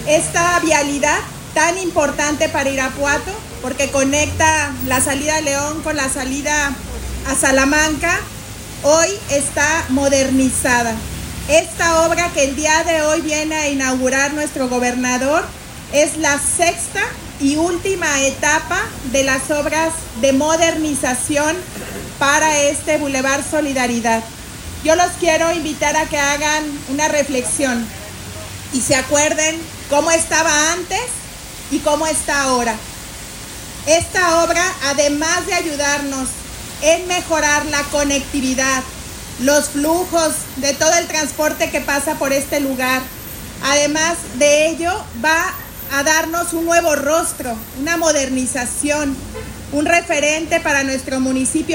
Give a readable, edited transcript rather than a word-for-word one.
esta vialidad tan importante para Irapuato, porque conecta la salida a León con la salida a Salamanca, hoy está modernizada. Esta obra que el día de hoy viene a inaugurar nuestro gobernador es la sexta y última etapa de las obras de modernización para este Boulevard Solidaridad. Yo los quiero invitar a que hagan una reflexión y se acuerden cómo estaba antes y cómo está ahora. Esta obra, además de ayudarnos en mejorar la conectividad, los flujos de todo el transporte que pasa por este lugar, además de ello, va a darnos un nuevo rostro, una modernización, un referente para nuestro municipio.